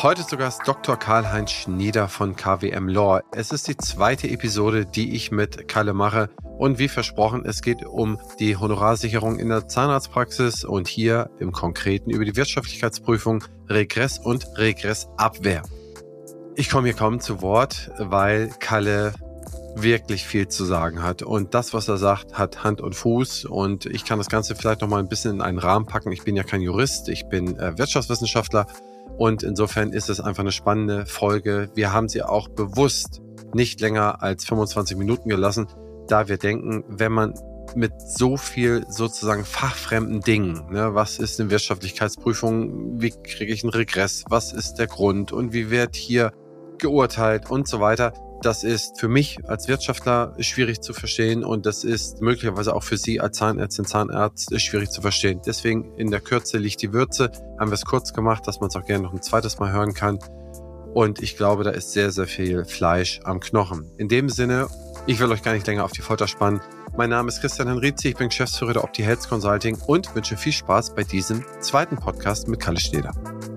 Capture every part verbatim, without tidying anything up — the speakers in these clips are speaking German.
Heute zu Gast Doktor Karl-Heinz Schnieder von K W M Law. Es ist die zweite Episode, die ich mit Kalle mache. Und wie versprochen, es geht um die Honorarsicherung in der Zahnarztpraxis und hier im Konkreten über die Wirtschaftlichkeitsprüfung, Regress und Regressabwehr. Ich komme hier kaum zu Wort, weil Kalle wirklich viel zu sagen hat. Und das, was er sagt, hat Hand und Fuß. Und ich kann das Ganze vielleicht noch mal ein bisschen in einen Rahmen packen. Ich bin ja kein Jurist, ich bin äh, Wirtschaftswissenschaftler. Und insofern ist es einfach eine spannende Folge. Wir haben sie auch bewusst nicht länger als fünfundzwanzig Minuten gelassen, da wir denken, wenn man mit so viel sozusagen fachfremden Dingen, ne, was ist eine Wirtschaftlichkeitsprüfung, wie kriege ich einen Regress, was ist der Grund und wie wird hier geurteilt und so weiter, das ist für mich als Wirtschaftler schwierig zu verstehen und das ist möglicherweise auch für Sie als Zahnärztin, Zahnarzt schwierig zu verstehen. Deswegen in der Kürze liegt die Würze, haben wir es kurz gemacht, dass man es auch gerne noch ein zweites Mal hören kann. Und ich glaube, da ist sehr, sehr viel Fleisch am Knochen. In dem Sinne, ich will euch gar nicht länger auf die Folter spannen. Mein Name ist Christian Henrizi, ich bin Geschäftsführer der Opti Health Consulting und wünsche viel Spaß bei diesem zweiten Podcast mit Kalle Schnieder.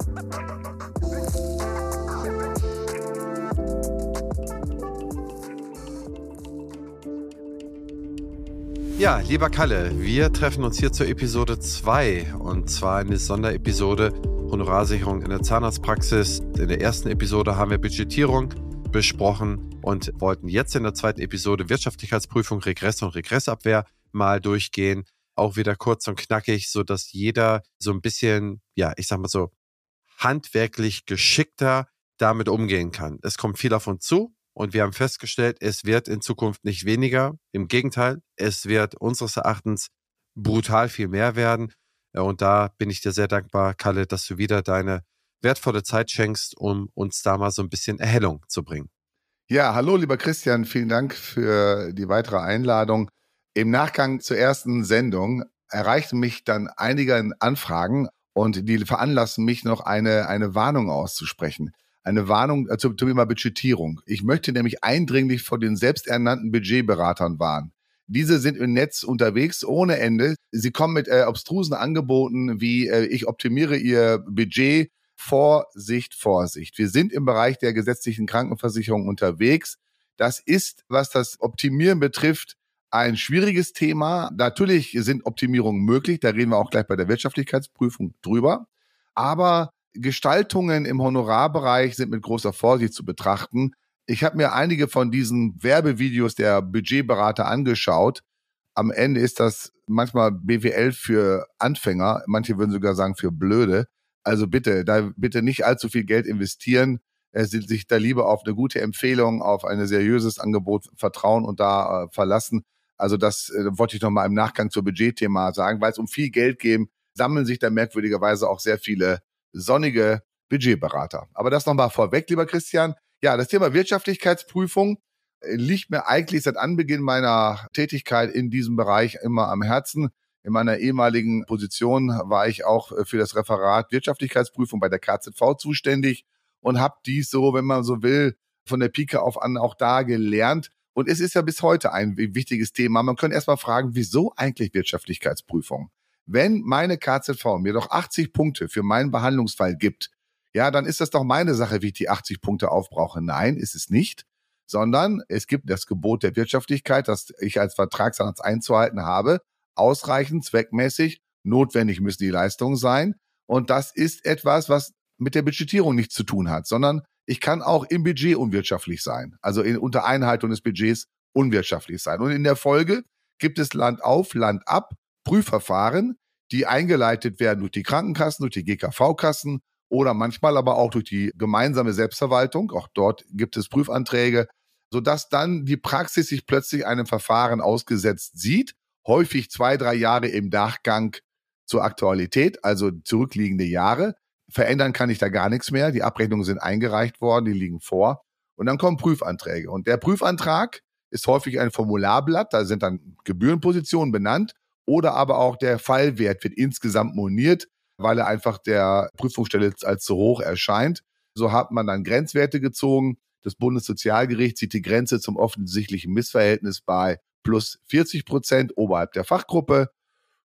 Ja, lieber Kalle, wir treffen uns hier zur Episode zwei und zwar eine Sonderepisode Honorarsicherung in der Zahnarztpraxis. In der ersten Episode haben wir Budgetierung besprochen und wollten jetzt in der zweiten Episode Wirtschaftlichkeitsprüfung, Regress und Regressabwehr mal durchgehen. Auch wieder kurz und knackig, sodass jeder so ein bisschen, ja, ich sag mal so, handwerklich geschickter damit umgehen kann. Es kommt viel auf uns zu. Und wir haben festgestellt, es wird in Zukunft nicht weniger. Im Gegenteil, es wird unseres Erachtens brutal viel mehr werden. Und da bin ich dir sehr dankbar, Kalle, dass du wieder deine wertvolle Zeit schenkst, um uns da mal so ein bisschen Erhellung zu bringen. Ja, hallo lieber Christian, vielen Dank für die weitere Einladung. Im Nachgang zur ersten Sendung erreichten mich dann einige Anfragen und die veranlassen mich noch eine, eine Warnung auszusprechen. Eine Warnung zum Thema Budgetierung. Ich möchte nämlich eindringlich vor den selbsternannten Budgetberatern warnen. Diese sind im Netz unterwegs ohne Ende. Sie kommen mit äh, obstrusen Angeboten wie äh, ich optimiere Ihr Budget. Vorsicht, Vorsicht. Wir sind im Bereich der gesetzlichen Krankenversicherung unterwegs. Das ist, was das Optimieren betrifft, ein schwieriges Thema. Natürlich sind Optimierungen möglich. Da reden wir auch gleich bei der Wirtschaftlichkeitsprüfung drüber. Aber Gestaltungen im Honorarbereich sind mit großer Vorsicht zu betrachten. Ich habe mir einige von diesen Werbevideos der Budgetberater angeschaut. Am Ende ist das manchmal B W L für Anfänger, manche würden sogar sagen für Blöde. Also bitte, da bitte nicht allzu viel Geld investieren, äh, sich da lieber auf eine gute Empfehlung, auf ein seriöses Angebot vertrauen und da äh, verlassen. Also das äh, wollte ich noch mal im Nachgang zur Budgetthema sagen, weil es um viel Geld geht, sammeln sich da merkwürdigerweise auch sehr viele sonnige Budgetberater. Aber das nochmal vorweg, lieber Christian. Ja, das Thema Wirtschaftlichkeitsprüfung liegt mir eigentlich seit Anbeginn meiner Tätigkeit in diesem Bereich immer am Herzen. In meiner ehemaligen Position war ich auch für das Referat Wirtschaftlichkeitsprüfung bei der K Z V zuständig und habe dies so, wenn man so will, von der Pike auf an auch da gelernt. Und es ist ja bis heute ein wichtiges Thema. Man könnte erst mal fragen, wieso eigentlich Wirtschaftlichkeitsprüfung? Wenn meine K Z V mir doch achtzig Punkte für meinen Behandlungsfall gibt, ja, dann ist das doch meine Sache, wie ich die achtzig Punkte aufbrauche. Nein, ist es nicht, sondern es gibt das Gebot der Wirtschaftlichkeit, das ich als Vertragsarzt einzuhalten habe, ausreichend, zweckmäßig, notwendig müssen die Leistungen sein. Und das ist etwas, was mit der Budgetierung nichts zu tun hat, sondern ich kann auch im Budget unwirtschaftlich sein, also in, unter Einhaltung des Budgets unwirtschaftlich sein. Und in der Folge gibt es Land auf, Land ab Prüfverfahren, die eingeleitet werden durch die Krankenkassen, durch die G K V-Kassen oder manchmal aber auch durch die gemeinsame Selbstverwaltung. Auch dort gibt es Prüfanträge, sodass dann die Praxis sich plötzlich einem Verfahren ausgesetzt sieht, häufig zwei, drei Jahre im Nachgang zur Aktualität, also zurückliegende Jahre. Verändern kann ich da gar nichts mehr. Die Abrechnungen sind eingereicht worden, die liegen vor. Und dann kommen Prüfanträge. Und der Prüfantrag ist häufig ein Formularblatt, da sind dann Gebührenpositionen benannt. Oder aber auch der Fallwert wird insgesamt moniert, weil er einfach der Prüfungsstelle als zu hoch erscheint. So hat man dann Grenzwerte gezogen. Das Bundessozialgericht sieht die Grenze zum offensichtlichen Missverhältnis bei plus vierzig Prozent oberhalb der Fachgruppe.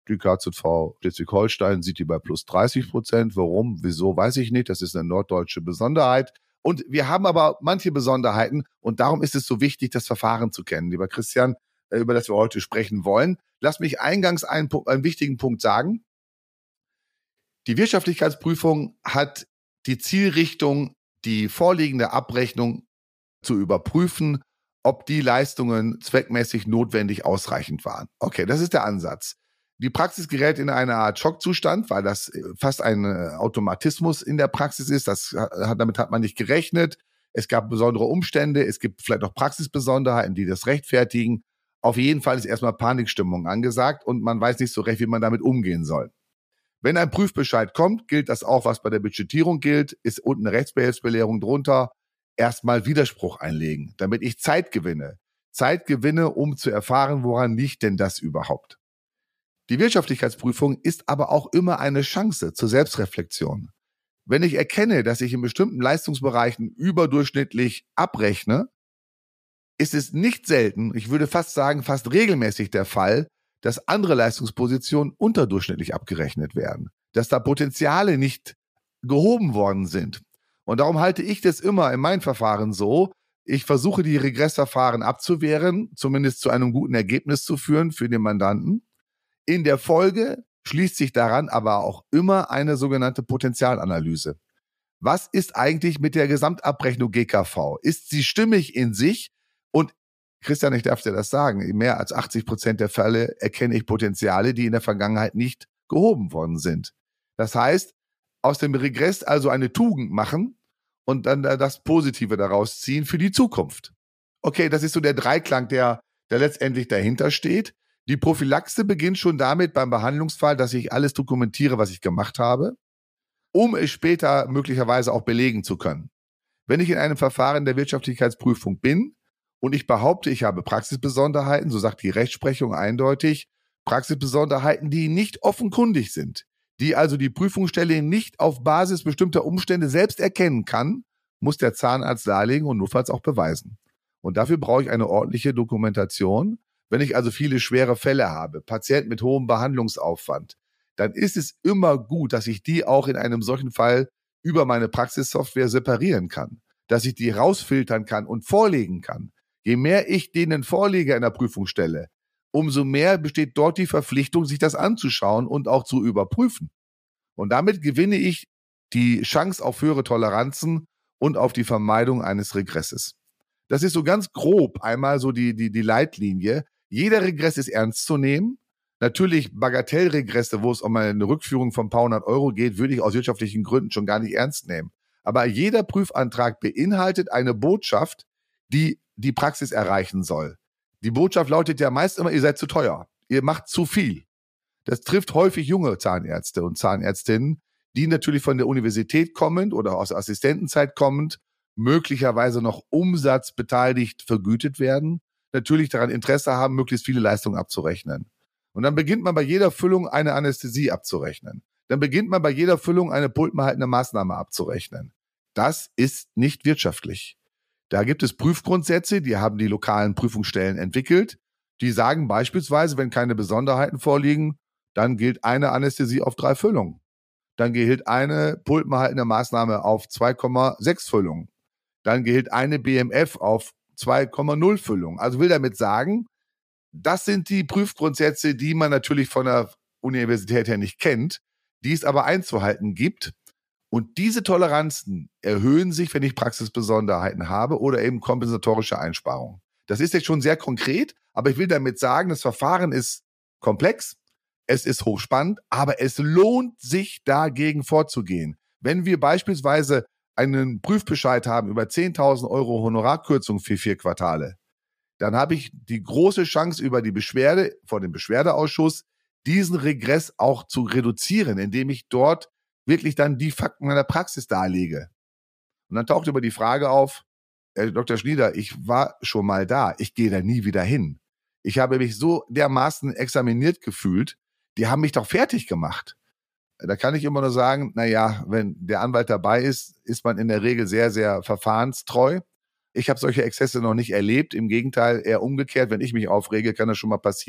Die K Z V Schleswig-Holstein sieht die bei plus dreißig Prozent. Warum, wieso, weiß ich nicht. Das ist eine norddeutsche Besonderheit. Und wir haben aber manche Besonderheiten und darum ist es so wichtig, das Verfahren zu kennen. Lieber Christian, über das wir heute sprechen wollen. Lass mich eingangs einen, einen wichtigen Punkt sagen. Die Wirtschaftlichkeitsprüfung hat die Zielrichtung, die vorliegende Abrechnung zu überprüfen, ob die Leistungen zweckmäßig notwendig ausreichend waren. Okay, das ist der Ansatz. Die Praxis gerät in eine Art Schockzustand, weil das fast ein Automatismus in der Praxis ist. Das, damit hat man nicht gerechnet. Es gab besondere Umstände. Es gibt vielleicht auch Praxisbesonderheiten, die das rechtfertigen. Auf jeden Fall ist erstmal Panikstimmung angesagt und man weiß nicht so recht, wie man damit umgehen soll. Wenn ein Prüfbescheid kommt, gilt das auch, was bei der Budgetierung gilt, ist unten eine Rechtsbehelfsbelehrung drunter. Erstmal Widerspruch einlegen, damit ich Zeit gewinne. Zeit gewinne, um zu erfahren, woran liegt denn das überhaupt. Die Wirtschaftlichkeitsprüfung ist aber auch immer eine Chance zur Selbstreflexion. Wenn ich erkenne, dass ich in bestimmten Leistungsbereichen überdurchschnittlich abrechne, ist es nicht selten, ich würde fast sagen fast regelmäßig der Fall, dass andere Leistungspositionen unterdurchschnittlich abgerechnet werden, dass da Potenziale nicht gehoben worden sind. Und darum halte ich das immer in meinen Verfahren so, ich versuche die Regressverfahren abzuwehren, zumindest zu einem guten Ergebnis zu führen für den Mandanten. In der Folge schließt sich daran aber auch immer eine sogenannte Potenzialanalyse. Was ist eigentlich mit der Gesamtabrechnung G K V? Ist sie stimmig in sich? Und Christian, ich darf dir das sagen, in mehr als achtzig Prozent der Fälle erkenne ich Potenziale, die in der Vergangenheit nicht gehoben worden sind. Das heißt, aus dem Regress also eine Tugend machen und dann das Positive daraus ziehen für die Zukunft. Okay, das ist so der Dreiklang, der, der letztendlich dahinter steht. Die Prophylaxe beginnt schon damit beim Behandlungsfall, dass ich alles dokumentiere, was ich gemacht habe, um es später möglicherweise auch belegen zu können. Wenn ich in einem Verfahren der Wirtschaftlichkeitsprüfung bin, und ich behaupte, ich habe Praxisbesonderheiten, so sagt die Rechtsprechung eindeutig, Praxisbesonderheiten, die nicht offenkundig sind, die also die Prüfungsstelle nicht auf Basis bestimmter Umstände selbst erkennen kann, muss der Zahnarzt darlegen und notfalls auch beweisen. Und dafür brauche ich eine ordentliche Dokumentation. Wenn ich also viele schwere Fälle habe, Patienten mit hohem Behandlungsaufwand, dann ist es immer gut, dass ich die auch in einem solchen Fall über meine Praxissoftware separieren kann, dass ich die rausfiltern kann und vorlegen kann. Je mehr ich denen vorlege in der Prüfungsstelle, umso mehr besteht dort die Verpflichtung, sich das anzuschauen und auch zu überprüfen. Und damit gewinne ich die Chance auf höhere Toleranzen und auf die Vermeidung eines Regresses. Das ist so ganz grob einmal so die, die, die Leitlinie. Jeder Regress ist ernst zu nehmen. Natürlich Bagatellregresse, wo es um eine Rückführung von ein paar hundert Euro geht, würde ich aus wirtschaftlichen Gründen schon gar nicht ernst nehmen. Aber jeder Prüfantrag beinhaltet eine Botschaft, die die Praxis erreichen soll. Die Botschaft lautet ja meist immer, ihr seid zu teuer. Ihr macht zu viel. Das trifft häufig junge Zahnärzte und Zahnärztinnen, die natürlich von der Universität kommend oder aus der Assistentenzeit kommend, möglicherweise noch umsatzbeteiligt vergütet werden, natürlich daran Interesse haben, möglichst viele Leistungen abzurechnen. Und dann beginnt man bei jeder Füllung eine Anästhesie abzurechnen. Dann beginnt man bei jeder Füllung eine pulpenhaltende Maßnahme abzurechnen. Das ist nicht wirtschaftlich. Da gibt es Prüfgrundsätze, die haben die lokalen Prüfungsstellen entwickelt. Die sagen beispielsweise, wenn keine Besonderheiten vorliegen, dann gilt eine Anästhesie auf drei Füllungen. Dann gilt eine pulpenhaltende Maßnahme auf zwei Komma sechs Füllungen. Dann gilt eine B M F auf zwei Komma null Füllungen. Also will damit sagen, das sind die Prüfgrundsätze, die man natürlich von der Universität her nicht kennt, die es aber einzuhalten gibt. Und diese Toleranzen erhöhen sich, wenn ich Praxisbesonderheiten habe oder eben kompensatorische Einsparungen. Das ist jetzt schon sehr konkret, aber ich will damit sagen, das Verfahren ist komplex, es ist hochspannend, aber es lohnt sich, dagegen vorzugehen. Wenn wir beispielsweise einen Prüfbescheid haben über zehntausend Euro Honorarkürzung für vier Quartale, dann habe ich die große Chance über die Beschwerde vor dem Beschwerdeausschuss, diesen Regress auch zu reduzieren, indem ich dort wirklich dann die Fakten meiner Praxis darlege. Und dann taucht über die Frage auf, Herr Doktor Schnieder, ich war schon mal da, ich gehe da nie wieder hin. Ich habe mich so dermaßen examiniert gefühlt, die haben mich doch fertig gemacht. Da kann ich immer nur sagen, naja, wenn der Anwalt dabei ist, ist man in der Regel sehr, sehr verfahrenstreu. Ich habe solche Exzesse noch nicht erlebt, im Gegenteil, eher umgekehrt, wenn ich mich aufrege, kann das schon mal passieren.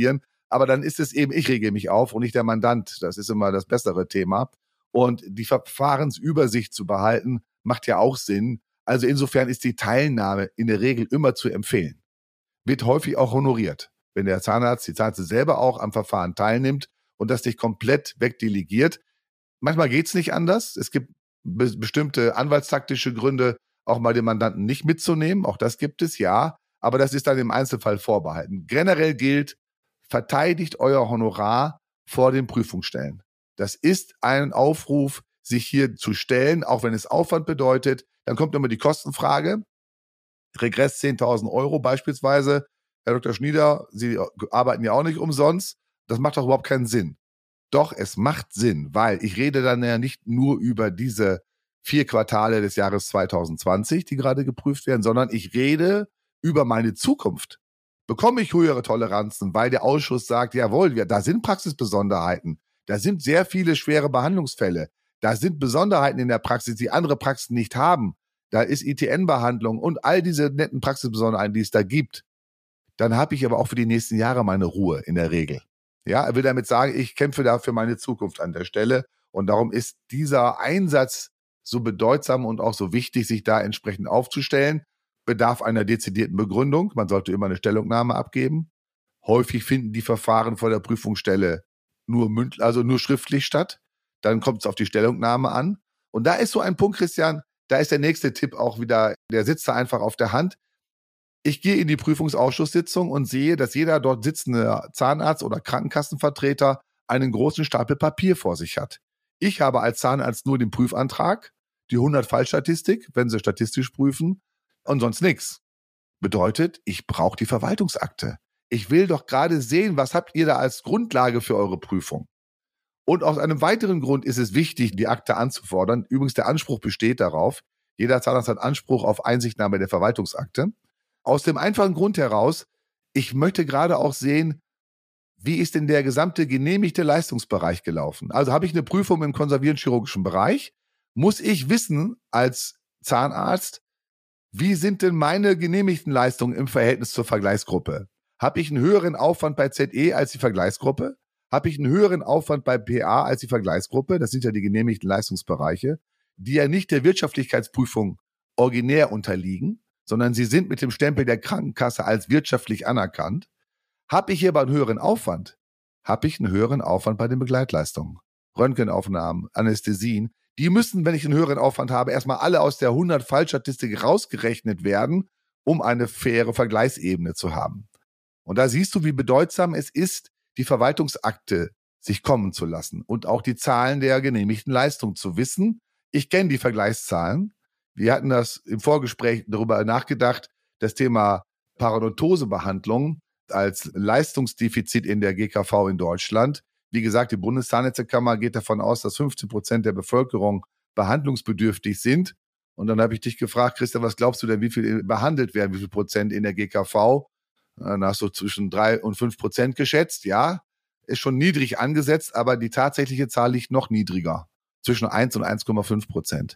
aber dann ist es eben, ich rege mich auf und nicht der Mandant. Das ist immer das bessere Thema. Und die Verfahrensübersicht zu behalten, macht ja auch Sinn. Also insofern ist die Teilnahme in der Regel immer zu empfehlen. Wird häufig auch honoriert, wenn der Zahnarzt, die Zahnärztin selber auch am Verfahren teilnimmt und das nicht komplett wegdelegiert. Manchmal geht's nicht anders. Es gibt be- bestimmte anwaltstaktische Gründe, auch mal den Mandanten nicht mitzunehmen. Auch das gibt es, ja. Aber das ist dann im Einzelfall vorbehalten. Generell gilt, verteidigt euer Honorar vor den Prüfungsstellen. Das ist ein Aufruf, sich hier zu stellen, auch wenn es Aufwand bedeutet. Dann kommt immer die Kostenfrage. Regress zehntausend Euro beispielsweise. Herr Doktor Schnieder, Sie arbeiten ja auch nicht umsonst. Das macht doch überhaupt keinen Sinn. Doch, es macht Sinn, weil ich rede dann ja nicht nur über diese vier Quartale des Jahres zwanzig zwanzig, die gerade geprüft werden, sondern ich rede über meine Zukunft. Bekomme ich höhere Toleranzen, weil der Ausschuss sagt, jawohl, wir, da sind Praxisbesonderheiten, da sind sehr viele schwere Behandlungsfälle, da sind Besonderheiten in der Praxis, die andere Praxen nicht haben, da ist I T N-Behandlung und all diese netten Praxisbesonderheiten, die es da gibt. Dann habe ich aber auch für die nächsten Jahre meine Ruhe in der Regel. Ja, er will damit sagen, ich kämpfe da für meine Zukunft an der Stelle und darum ist dieser Einsatz so bedeutsam und auch so wichtig, sich da entsprechend aufzustellen. Bedarf einer dezidierten Begründung. Man sollte immer eine Stellungnahme abgeben. Häufig finden die Verfahren vor der Prüfungsstelle nur mündlich, also nur schriftlich statt. Dann kommt es auf die Stellungnahme an. Und da ist so ein Punkt, Christian, da ist der nächste Tipp auch wieder, der sitzt da einfach auf der Hand. Ich gehe in die Prüfungsausschusssitzung und sehe, dass jeder dort sitzende Zahnarzt oder Krankenkassenvertreter einen großen Stapel Papier vor sich hat. Ich habe als Zahnarzt nur den Prüfantrag, die hundert Fallstatistik, wenn sie statistisch prüfen, und sonst nichts. Bedeutet, ich brauche die Verwaltungsakte. Ich will doch gerade sehen, was habt ihr da als Grundlage für eure Prüfung? Und aus einem weiteren Grund ist es wichtig, die Akte anzufordern. Übrigens, der Anspruch besteht darauf. Jeder Zahnarzt hat Anspruch auf Einsichtnahme der Verwaltungsakte. Aus dem einfachen Grund heraus, ich möchte gerade auch sehen, wie ist denn der gesamte genehmigte Leistungsbereich gelaufen? Also habe ich eine Prüfung im konservierend-chirurgischen Bereich, muss ich wissen als Zahnarzt, wie sind denn meine genehmigten Leistungen im Verhältnis zur Vergleichsgruppe? Habe ich einen höheren Aufwand bei Z E als die Vergleichsgruppe? Habe ich einen höheren Aufwand bei P A als die Vergleichsgruppe? Das sind ja die genehmigten Leistungsbereiche, die ja nicht der Wirtschaftlichkeitsprüfung originär unterliegen, sondern sie sind mit dem Stempel der Krankenkasse als wirtschaftlich anerkannt. Habe ich hier aber einen höheren Aufwand? Habe ich einen höheren Aufwand bei den Begleitleistungen? Röntgenaufnahmen, Anästhesien, die müssen, wenn ich einen höheren Aufwand habe, erstmal alle aus der hundert Fallstatistik rausgerechnet werden, um eine faire Vergleichsebene zu haben. Und da siehst du, wie bedeutsam es ist, die Verwaltungsakte sich kommen zu lassen und auch die Zahlen der genehmigten Leistung zu wissen. Ich kenne die Vergleichszahlen. Wir hatten das im Vorgespräch darüber nachgedacht, das Thema Parodontosebehandlung als Leistungsdefizit in der G K V in Deutschland. Wie gesagt, die Bundeszahnärztekammer geht davon aus, dass fünfzehn Prozent der Bevölkerung behandlungsbedürftig sind. Und dann habe ich dich gefragt, Christian, was glaubst du denn, wie viel behandelt werden, wie viel Prozent in der G K V? Dann hast du zwischen drei und fünf Prozent geschätzt. Ja, ist schon niedrig angesetzt, aber die tatsächliche Zahl liegt noch niedriger. Zwischen eins und eins Komma fünf Prozent.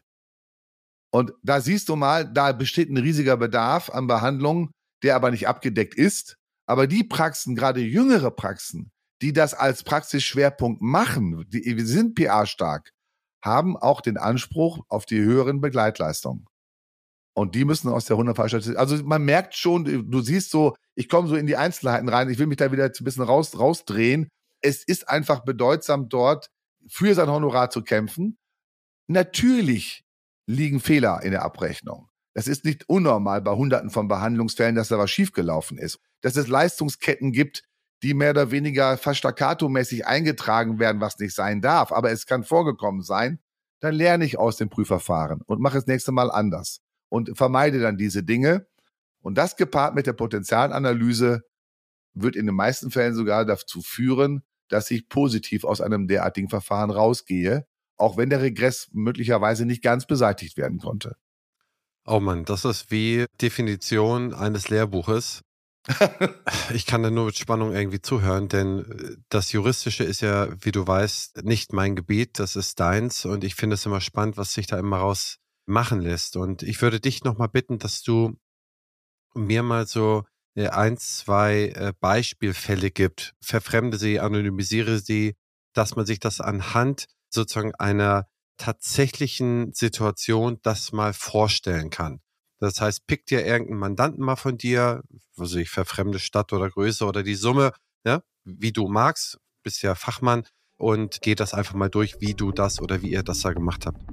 Und da siehst du mal, da besteht ein riesiger Bedarf an Behandlung, der aber nicht abgedeckt ist. Aber die Praxen, gerade jüngere Praxen, die das als Praxisschwerpunkt machen, die sind P A-stark, haben auch den Anspruch auf die höheren Begleitleistungen. Und die müssen aus der hundert Fallstatistik. Also man merkt schon, du siehst so, ich komme so in die Einzelheiten rein, ich will mich da wieder ein bisschen raus, rausdrehen. Es ist einfach bedeutsam, dort für sein Honorar zu kämpfen. Natürlich liegen Fehler in der Abrechnung. Das ist nicht unnormal bei Hunderten von Behandlungsfällen, dass da was schiefgelaufen ist. Dass es Leistungsketten gibt, die mehr oder weniger fast staccato-mäßig eingetragen werden, was nicht sein darf. Aber es kann vorgekommen sein. Dann lerne ich aus dem Prüfverfahren und mache es das nächste Mal anders. Und vermeide dann diese Dinge. Und das gepaart mit der Potenzialanalyse wird in den meisten Fällen sogar dazu führen, dass ich positiv aus einem derartigen Verfahren rausgehe, auch wenn der Regress möglicherweise nicht ganz beseitigt werden konnte. Oh Mann, das ist wie Definition eines Lehrbuches. Ich kann da nur mit Spannung irgendwie zuhören, denn das Juristische ist ja, wie du weißt, nicht mein Gebiet, das ist deins. Und ich finde es immer spannend, was sich da immer raus machen lässt. Und ich würde dich nochmal bitten, dass du mir mal so äh, ein, zwei äh, Beispielfälle gibt. Verfremde sie, anonymisiere sie, dass man sich das anhand sozusagen einer tatsächlichen Situation das mal vorstellen kann. Das heißt, pick dir irgendeinen Mandanten mal von dir, also ich verfremde Stadt oder Größe oder die Summe, ja, wie du magst, bist ja Fachmann, und geh das einfach mal durch, wie du das oder wie ihr das da gemacht habt.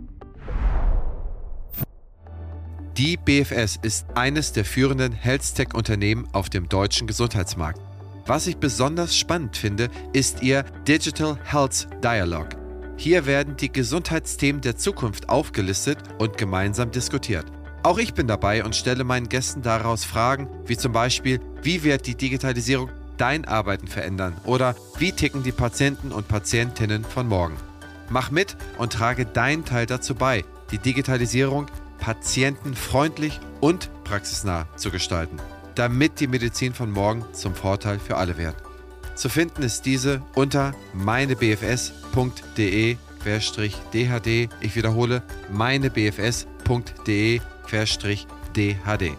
Die B F S ist eines der führenden Health-Tech-Unternehmen auf dem deutschen Gesundheitsmarkt. Was ich besonders spannend finde, ist ihr Digital Health Dialogue. Hier werden die Gesundheitsthemen der Zukunft aufgelistet und gemeinsam diskutiert. Auch ich bin dabei und stelle meinen Gästen daraus Fragen, wie zum Beispiel, wie wird die Digitalisierung dein Arbeiten verändern oder wie ticken die Patienten und Patientinnen von morgen. Mach mit und trage deinen Teil dazu bei, die Digitalisierung patientenfreundlich und praxisnah zu gestalten, damit die Medizin von morgen zum Vorteil für alle wird. Zu finden ist diese unter meinebfs punkt de D H D. Ich wiederhole, meinebfs punkt de D H D.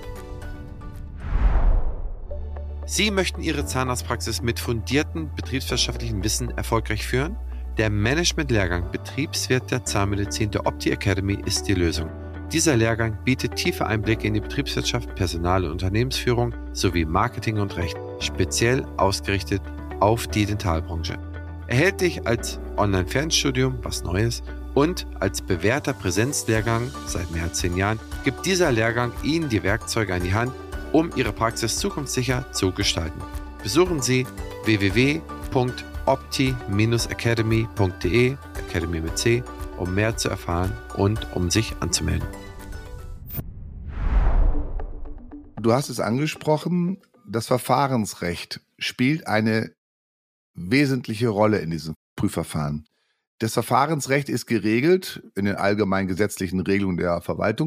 Sie möchten Ihre Zahnarztpraxis mit fundiertem betriebswirtschaftlichen Wissen erfolgreich führen? Der Management-Lehrgang Betriebswirt der Zahnmedizin der Opti Academy ist die Lösung. Dieser Lehrgang bietet tiefe Einblicke in die Betriebswirtschaft, Personal- und Unternehmensführung sowie Marketing und Recht, speziell ausgerichtet auf die Dentalbranche. Erhältlich als Online-Fernstudium, was Neues, und als bewährter Präsenzlehrgang seit mehr als zehn Jahren gibt dieser Lehrgang Ihnen die Werkzeuge an die Hand, um Ihre Praxis zukunftssicher zu gestalten. Besuchen Sie w w w punkt opti Bindestrich academy punkt de, Academy mit C, um mehr zu erfahren und um sich anzumelden. Du hast es angesprochen, das Verfahrensrecht spielt eine wesentliche Rolle in diesem Prüfverfahren. Das Verfahrensrecht ist geregelt in den allgemeinen gesetzlichen Regelungen der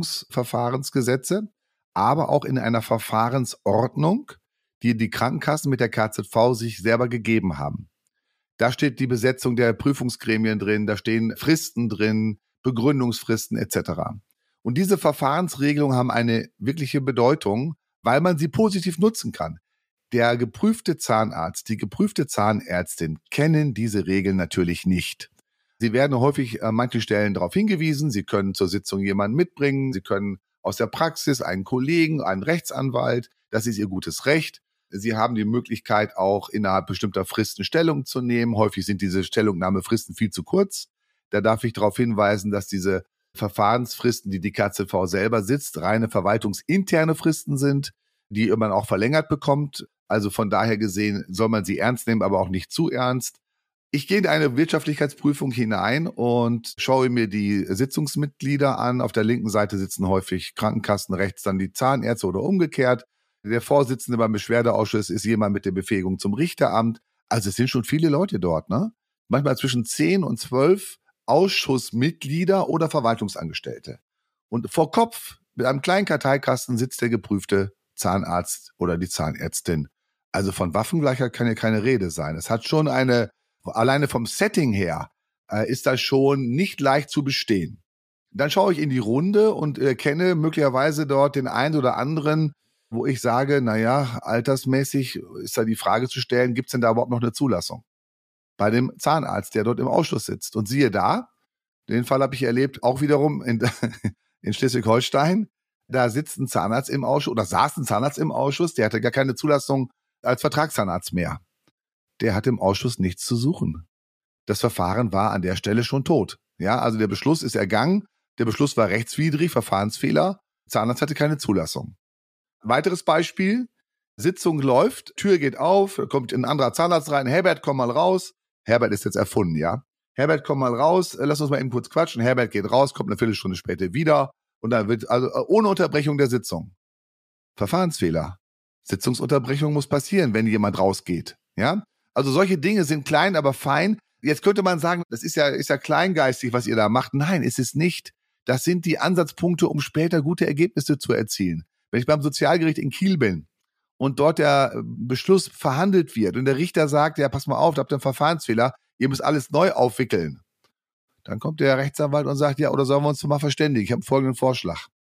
Verwaltungsverfahrensgesetze, aber auch in einer Verfahrensordnung, die die Krankenkassen mit der K Z V sich selber gegeben haben. Da steht die Besetzung der Prüfungsgremien drin, da stehen Fristen drin, Begründungsfristen et cetera. Und diese Verfahrensregelungen haben eine wirkliche Bedeutung, weil man sie positiv nutzen kann. Der geprüfte Zahnarzt, die geprüfte Zahnärztin kennen diese Regeln natürlich nicht. Sie werden häufig an manchen Stellen darauf hingewiesen, Sie können zur Sitzung jemanden mitbringen, Sie können aus der Praxis einen Kollegen, einen Rechtsanwalt, das ist Ihr gutes Recht. Sie haben die Möglichkeit, auch innerhalb bestimmter Fristen Stellung zu nehmen. Häufig sind diese Stellungnahmefristen viel zu kurz. Da darf ich darauf hinweisen, dass diese Verfahrensfristen, die die K Z V selber sitzt, reine verwaltungsinterne Fristen sind, die man auch verlängert bekommt. Also von daher gesehen soll man sie ernst nehmen, aber auch nicht zu ernst. Ich gehe in eine Wirtschaftlichkeitsprüfung hinein und schaue mir die Sitzungsmitglieder an. Auf der linken Seite sitzen häufig Krankenkassen, rechts dann die Zahnärzte oder umgekehrt. Der Vorsitzende beim Beschwerdeausschuss ist jemand mit der Befähigung zum Richteramt. Also es sind schon viele Leute dort, ne? Manchmal zwischen zehn und zwölf Ausschussmitglieder oder Verwaltungsangestellte. Und vor Kopf mit einem kleinen Karteikasten sitzt der geprüfte Zahnarzt oder die Zahnärztin. Also von Waffengleichheit kann ja keine Rede sein. Es hat schon eine, alleine vom Setting her, äh, ist das schon nicht leicht zu bestehen. Dann schaue ich in die Runde und äh, kenne möglicherweise dort den einen oder anderen, wo ich sage, naja, altersmäßig ist da die Frage zu stellen, gibt es denn da überhaupt noch eine Zulassung? Bei dem Zahnarzt, der dort im Ausschuss sitzt. Und siehe da, den Fall habe ich erlebt, auch wiederum in, in Schleswig-Holstein, da sitzt ein Zahnarzt im Ausschuss, oder saß ein Zahnarzt im Ausschuss, der hatte gar keine Zulassung als Vertragszahnarzt mehr. Der hatte im Ausschuss nichts zu suchen. Das Verfahren war an der Stelle schon tot. Ja, also der Beschluss ist ergangen, der Beschluss war rechtswidrig, Verfahrensfehler, Zahnarzt hatte keine Zulassung. Weiteres Beispiel, Sitzung läuft, Tür geht auf, kommt ein anderer Zahnarzt rein, Herbert, komm mal raus. Herbert ist jetzt erfunden, ja. Herbert, komm mal raus, lass uns mal eben kurz quatschen. Herbert geht raus, kommt eine Viertelstunde später wieder und dann wird, also ohne Unterbrechung der Sitzung. Verfahrensfehler. Sitzungsunterbrechung muss passieren, wenn jemand rausgeht, ja. Also solche Dinge sind klein, aber fein. Jetzt könnte man sagen, das ist ja, ist ja kleingeistig, was ihr da macht. Nein, ist es nicht. Das sind die Ansatzpunkte, um später gute Ergebnisse zu erzielen. Wenn ich beim Sozialgericht in Kiel bin und dort der Beschluss verhandelt wird und der Richter sagt, ja, pass mal auf, da habt ihr einen Verfahrensfehler, ihr müsst alles neu aufwickeln. Dann kommt der Rechtsanwalt und sagt, ja, oder sollen wir uns mal verständigen? Ich habe folgenden Vorschlag.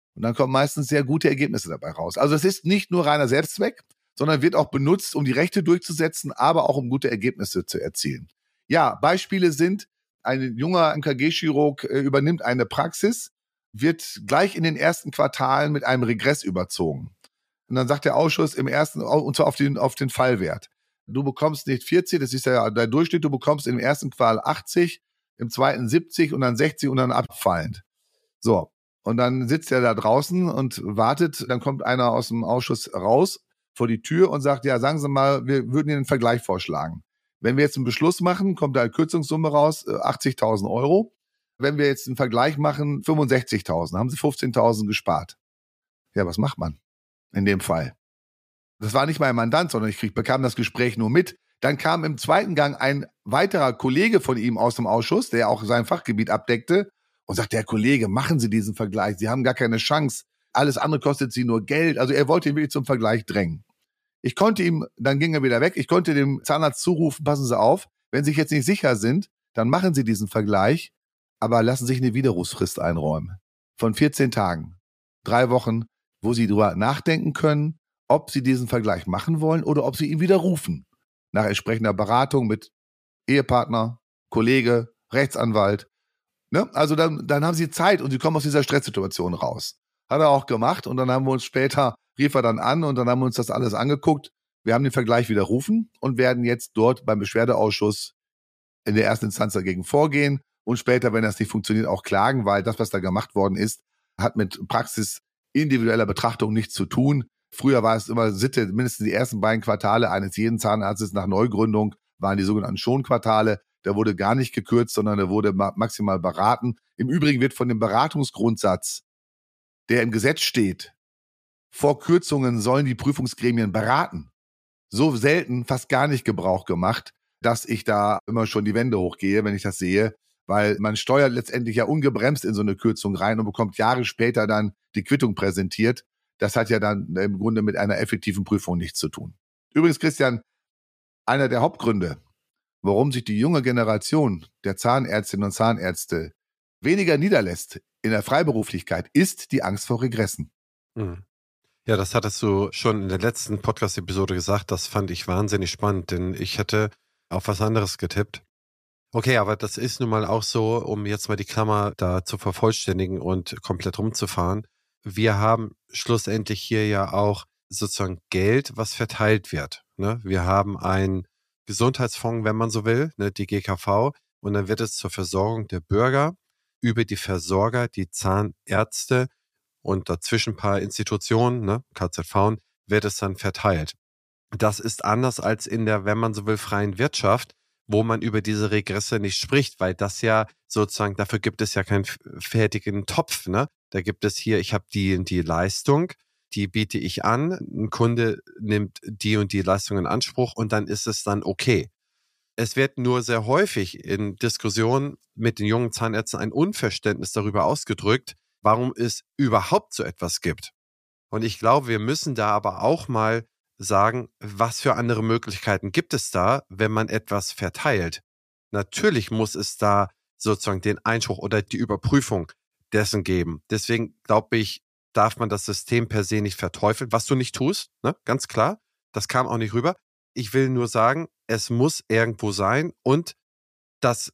Und dann kommen meistens sehr gute Ergebnisse dabei raus. Also es ist nicht nur reiner Selbstzweck, sondern wird auch benutzt, um die Rechte durchzusetzen, aber auch um gute Ergebnisse zu erzielen. Ja, Beispiele sind, ein junger M K G-Chirurg äh, übernimmt eine Praxis, wird gleich in den ersten Quartalen mit einem Regress überzogen. Und dann sagt der Ausschuss im ersten, und zwar auf den, auf den Fallwert. Du bekommst nicht vierzig, das ist ja der Durchschnitt, du bekommst im ersten Quartal achtzig, im zweiten siebzig und dann sechzig und dann abfallend. So, und dann sitzt er da draußen und wartet, dann kommt einer aus dem Ausschuss raus vor die Tür und sagt, ja, sagen Sie mal, wir würden Ihnen einen Vergleich vorschlagen. Wenn wir jetzt einen Beschluss machen, kommt da eine Kürzungssumme raus, achtzigtausend Euro. Wenn wir jetzt einen Vergleich machen, fünfundsechzigtausend, haben Sie fünfzehntausend gespart. Ja, was macht man in dem Fall? Das war nicht mein Mandant, sondern ich krieg, bekam das Gespräch nur mit. Dann kam im zweiten Gang ein weiterer Kollege von ihm aus dem Ausschuss, der auch sein Fachgebiet abdeckte und sagte, Herr Kollege, machen Sie diesen Vergleich, Sie haben gar keine Chance. Alles andere kostet Sie nur Geld. Also er wollte ihn wirklich zum Vergleich drängen. Ich konnte ihm, dann ging er wieder weg, ich konnte dem Zahnarzt zurufen, passen Sie auf, wenn Sie sich jetzt nicht sicher sind, dann machen Sie diesen Vergleich, aber lassen Sie sich eine Widerrufsfrist einräumen. Von vierzehn Tagen, drei Wochen, wo Sie drüber nachdenken können, ob Sie diesen Vergleich machen wollen oder ob Sie ihn widerrufen. Nach entsprechender Beratung mit Ehepartner, Kollege, Rechtsanwalt. Ne? Also dann, dann haben Sie Zeit und Sie kommen aus dieser Stresssituation raus. Hat er auch gemacht und dann haben wir uns später, rief er dann an und dann haben wir uns das alles angeguckt. Wir haben den Vergleich widerrufen und werden jetzt dort beim Beschwerdeausschuss in der ersten Instanz dagegen vorgehen und später, wenn das nicht funktioniert, auch klagen, weil das, was da gemacht worden ist, hat mit Praxis individueller Betrachtung nichts zu tun. Früher war es immer Sitte, mindestens die ersten beiden Quartale eines jeden Zahnarztes nach Neugründung waren die sogenannten Schonquartale. Da wurde gar nicht gekürzt, sondern da wurde maximal beraten. Im Übrigen wird von dem Beratungsgrundsatz, der im Gesetz steht, vor Kürzungen sollen die Prüfungsgremien beraten. So selten, fast gar nicht Gebrauch gemacht, dass ich da immer schon die Wände hochgehe, wenn ich das sehe, weil man steuert letztendlich ja ungebremst in so eine Kürzung rein und bekommt Jahre später dann die Quittung präsentiert. Das hat ja dann im Grunde mit einer effektiven Prüfung nichts zu tun. Übrigens, Christian, einer der Hauptgründe, warum sich die junge Generation der Zahnärztinnen und Zahnärzte weniger niederlässt in der Freiberuflichkeit, ist die Angst vor Regressen. Mhm. Ja, das hattest du schon in der letzten Podcast-Episode gesagt. Das fand ich wahnsinnig spannend, denn ich hätte auf was anderes getippt. Okay, aber das ist nun mal auch so, um jetzt mal die Klammer da zu vervollständigen und komplett rumzufahren. Wir haben schlussendlich hier ja auch sozusagen Geld, was verteilt wird. Ne? Wir haben einen Gesundheitsfonds, wenn man so will, ne, die G K V, und dann wird es zur Versorgung der Bürger über die Versorger, die Zahnärzte und dazwischen ein paar Institutionen, ne, K Z V, wird es dann verteilt. Das ist anders als in der, wenn man so will, freien Wirtschaft, wo man über diese Regresse nicht spricht, weil das ja sozusagen, dafür gibt es ja keinen fertigen Topf, ne? Da gibt es hier, ich habe die und die Leistung, die biete ich an, ein Kunde nimmt die und die Leistung in Anspruch und dann ist es dann okay. Es wird nur sehr häufig in Diskussionen mit den jungen Zahnärzten ein Unverständnis darüber ausgedrückt, warum es überhaupt so etwas gibt. Und ich glaube, wir müssen da aber auch mal sagen, was für andere Möglichkeiten gibt es da, wenn man etwas verteilt. Natürlich muss es da sozusagen den Einspruch oder die Überprüfung dessen geben. Deswegen glaube ich, darf man das System per se nicht verteufeln, was du nicht tust, ne? Ganz klar. Das kam auch nicht rüber. Ich will nur sagen, es muss irgendwo sein und das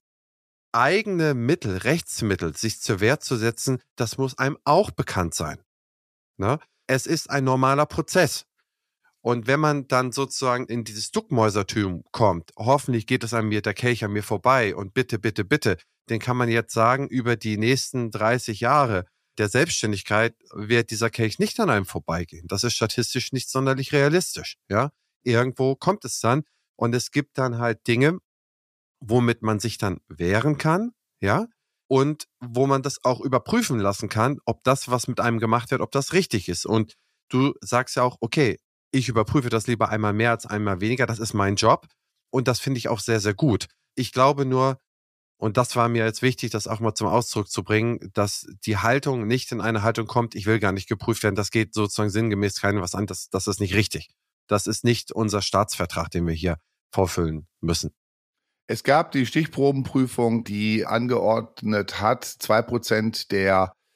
eigene Mittel, Rechtsmittel, sich zur Wehr zu setzen, das muss einem auch bekannt sein. Ne? Es ist ein normaler Prozess. Und wenn man dann sozusagen in dieses Duckmäusertum kommt, hoffentlich geht es an mir, der Kelch an mir vorbei und bitte, bitte, bitte, den kann man jetzt sagen, über die nächsten dreißig Jahre der Selbstständigkeit wird dieser Kelch nicht an einem vorbeigehen. Das ist statistisch nicht sonderlich realistisch. Ja? Irgendwo kommt es dann und es gibt dann halt Dinge, womit man sich dann wehren kann, ja, und wo man das auch überprüfen lassen kann, ob das, was mit einem gemacht wird, ob das richtig ist. Und du sagst ja auch, okay, ich überprüfe das lieber einmal mehr als einmal weniger, das ist mein Job und das finde ich auch sehr, sehr gut. Ich glaube nur, und das war mir jetzt wichtig, das auch mal zum Ausdruck zu bringen, dass die Haltung nicht in eine Haltung kommt, ich will gar nicht geprüft werden, das geht sozusagen sinngemäß keinem was an, das, das ist nicht richtig. Das ist nicht unser Staatsvertrag, den wir hier vorfüllen müssen. Es gab die Stichprobenprüfung, die angeordnet hat, zwei Prozent der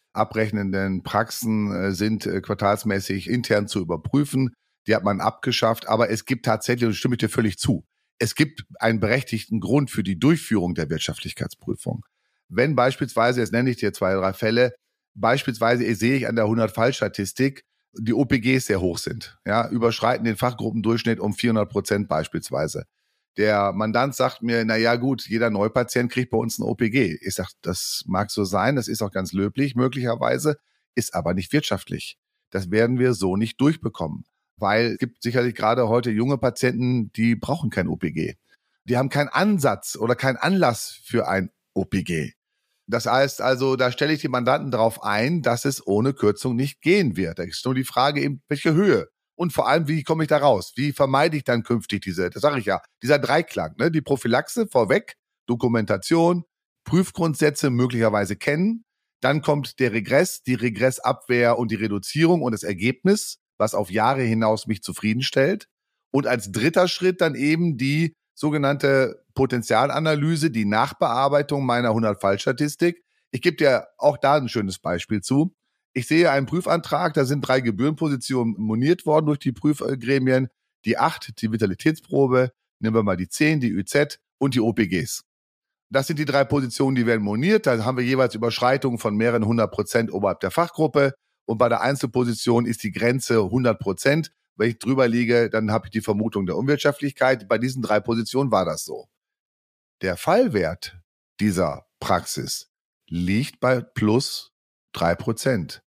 abrechnenden Praxen sind quartalsmäßig intern zu überprüfen. Die hat man abgeschafft, aber es gibt tatsächlich, und stimme ich dir völlig zu, es gibt einen berechtigten Grund für die Durchführung der Wirtschaftlichkeitsprüfung. Wenn beispielsweise, jetzt nenne ich dir zwei, drei Fälle, beispielsweise sehe ich an der hundert-Fall-Statistik, die O P Gs sehr hoch sind, ja, überschreiten den Fachgruppendurchschnitt um vierhundert Prozent beispielsweise. Der Mandant sagt mir, na ja gut, jeder Neupatient kriegt bei uns ein O P G. Ich sage, das mag so sein, das ist auch ganz löblich möglicherweise, ist aber nicht wirtschaftlich. Das werden wir so nicht durchbekommen, weil es gibt sicherlich gerade heute junge Patienten, die brauchen kein O P G. Die haben keinen Ansatz oder keinen Anlass für ein O P G. Das heißt also, da stelle ich die Mandanten darauf ein, dass es ohne Kürzung nicht gehen wird. Da ist nur die Frage eben, welche Höhe. Und vor allem, wie komme ich da raus? Wie vermeide ich dann künftig diese, das sage ich ja, dieser Dreiklang, ne? Die Prophylaxe vorweg, Dokumentation, Prüfgrundsätze möglicherweise kennen. Dann kommt der Regress, die Regressabwehr und die Reduzierung und das Ergebnis, was auf Jahre hinaus mich zufriedenstellt. Und als dritter Schritt dann eben die sogenannte Potenzialanalyse, die Nachbearbeitung meiner hundert-Fall-Statistik. Ich gebe dir auch da ein schönes Beispiel zu. Ich sehe einen Prüfantrag, da sind drei Gebührenpositionen moniert worden durch die Prüfgremien. Die acht, die Vitalitätsprobe, nehmen wir mal die zehn, die Ü Z und die O P Gs. Das sind die drei Positionen, die werden moniert. Da haben wir jeweils Überschreitungen von mehreren hundert Prozent oberhalb der Fachgruppe. Und bei der Einzelposition ist die Grenze hundert Prozent. Wenn ich drüber liege, dann habe ich die Vermutung der Unwirtschaftlichkeit. Bei diesen drei Positionen war das so. Der Fallwert dieser Praxis liegt bei plus drei Prozent.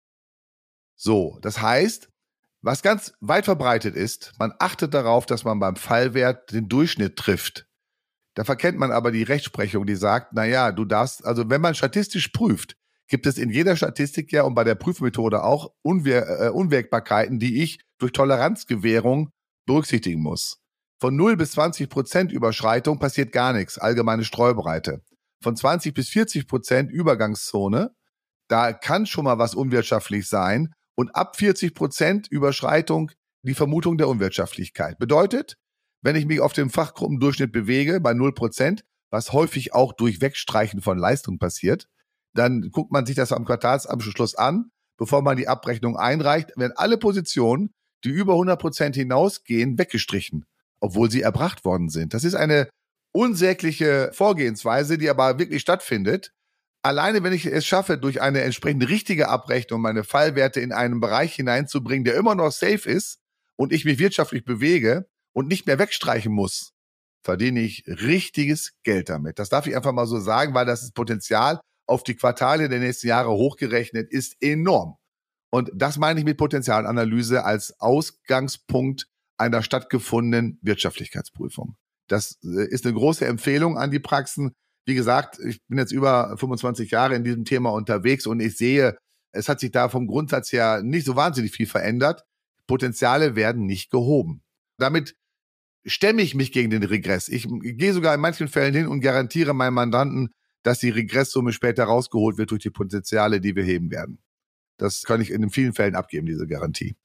So, das heißt, was ganz weit verbreitet ist, man achtet darauf, dass man beim Fallwert den Durchschnitt trifft. Da verkennt man aber die Rechtsprechung, die sagt, na ja, du darfst, also wenn man statistisch prüft, gibt es in jeder Statistik ja und bei der Prüfmethode auch Unwir- äh, Unwägbarkeiten, die ich durch Toleranzgewährung berücksichtigen muss. Von null bis zwanzig Prozent Überschreitung passiert gar nichts, allgemeine Streubreite. Von zwanzig bis vierzig Prozent Übergangszone, da kann schon mal was unwirtschaftlich sein. Und ab vierzig Prozent Überschreitung die Vermutung der Unwirtschaftlichkeit. Bedeutet, wenn ich mich auf dem Fachgruppendurchschnitt bewege, bei null Prozent, was häufig auch durch Wegstreichen von Leistung passiert, dann guckt man sich das am Quartalsabschluss an, bevor man die Abrechnung einreicht, werden alle Positionen, die über hundert Prozent hinausgehen, weggestrichen, obwohl sie erbracht worden sind. Das ist eine unsägliche Vorgehensweise, die aber wirklich stattfindet. Alleine, wenn ich es schaffe, durch eine entsprechend richtige Abrechnung meine Fallwerte in einen Bereich hineinzubringen, der immer noch safe ist und ich mich wirtschaftlich bewege und nicht mehr wegstreichen muss, verdiene ich richtiges Geld damit. Das darf ich einfach mal so sagen, weil das Potenzial auf die Quartale der nächsten Jahre hochgerechnet ist enorm. Und das meine ich mit Potenzialanalyse als Ausgangspunkt einer stattgefundenen Wirtschaftlichkeitsprüfung. Das ist eine große Empfehlung an die Praxen. Wie gesagt, ich bin jetzt über fünfundzwanzig Jahre in diesem Thema unterwegs und ich sehe, es hat sich da vom Grundsatz her nicht so wahnsinnig viel verändert. Potenziale werden nicht gehoben. Damit stemme ich mich gegen den Regress. Ich gehe sogar in manchen Fällen hin und garantiere meinem Mandanten, dass die Regresssumme später rausgeholt wird durch die Potenziale, die wir heben werden. Das kann ich in vielen Fällen abgeben, diese Garantie.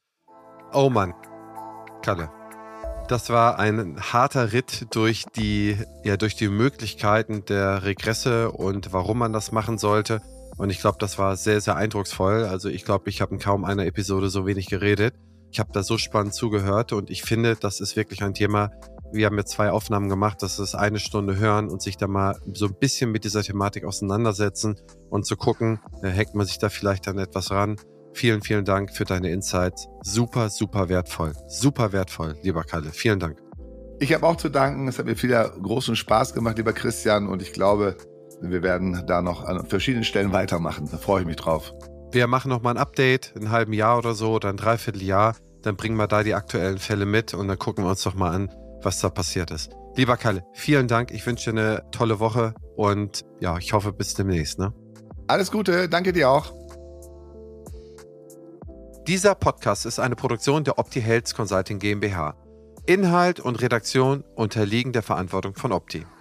Oh Mann, Kalle. Das war ein harter Ritt durch die, ja, durch die Möglichkeiten der Regresse und warum man das machen sollte. Und ich glaube, das war sehr, sehr eindrucksvoll. Also ich glaube, ich habe in kaum einer Episode so wenig geredet. Ich habe da so spannend zugehört und ich finde, das ist wirklich ein Thema. Wir haben jetzt zwei Aufnahmen gemacht, das ist eine Stunde hören und sich da mal so ein bisschen mit dieser Thematik auseinandersetzen und zu gucken, äh, hängt man sich da vielleicht an etwas ran. Vielen, vielen Dank für deine Insights. Super, super wertvoll. Super wertvoll, lieber Kalle. Vielen Dank. Ich habe auch zu danken. Es hat mir viel großen Spaß gemacht, lieber Christian. Und ich glaube, wir werden da noch an verschiedenen Stellen weitermachen. Da freue ich mich drauf. Wir machen nochmal ein Update, in einem halben Jahr oder so, oder ein Dreivierteljahr. Dann bringen wir da die aktuellen Fälle mit und dann gucken wir uns doch mal an, was da passiert ist. Lieber Kalle, vielen Dank. Ich wünsche dir eine tolle Woche und ja, ich hoffe, bis demnächst. Ne? Alles Gute. Danke dir auch. Dieser Podcast ist eine Produktion der OptiHealth Consulting GmbH. Inhalt und Redaktion unterliegen der Verantwortung von Opti.